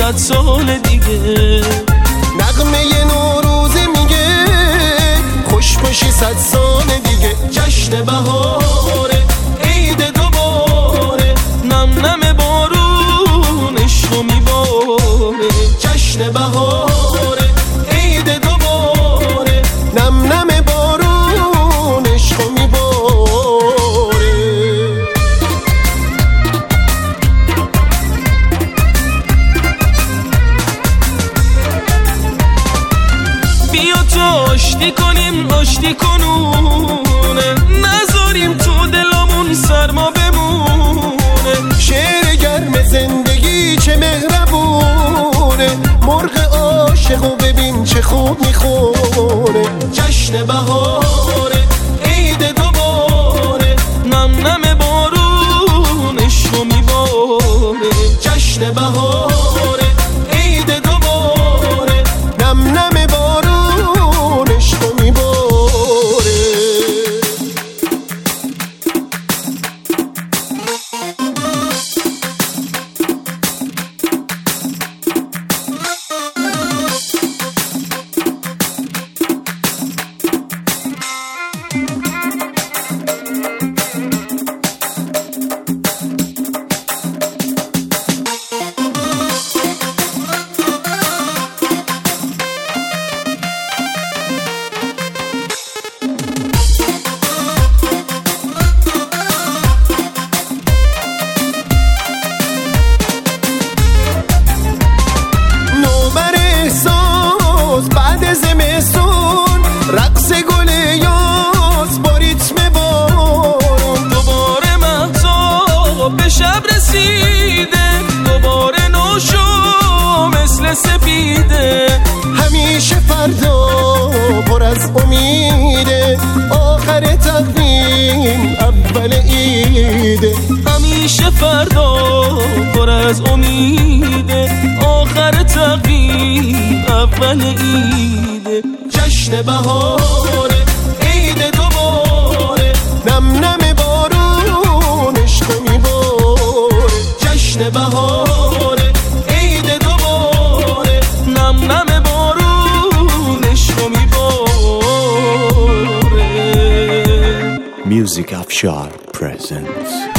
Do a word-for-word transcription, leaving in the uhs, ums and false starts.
صد سال دیگه. نغمه نوروزه میگه خوش باشی صد سال دیگه. جشن بهاره عید دوباره، نم نم بارون عشقو میباره. جشن بهاره عید دوباره، نم نم بارون عشقو میباره. بیا تو آشتی کنیم آشتی کنونه، نذاریم تو دلامون سرما بمونه. شعر گرم زندگی چه مهربونه، مرغ عاشقو ببین چه خوب میخونه. جشن بهاره عید دوباره، نم نم بارون عشقو میباره. جشن بهاره عید دوباره، نم نم بارون عشقو میباره. رقص گل یاس با ریتم بارون، دوباره مهتاب به شب رسیده، دوباره نوشو مثل سپیده. همیشه فردا پر از امیده، آخر تقویم اول عیده. همیشه فردا پر از امیده، آخر تقویم اول عیده. جشن بهاره عید دوباره، نم نم بارون عشقو میباره. جشن بهاره عید دوباره، نم نم بارون عشقو میباره. Music Afshar presents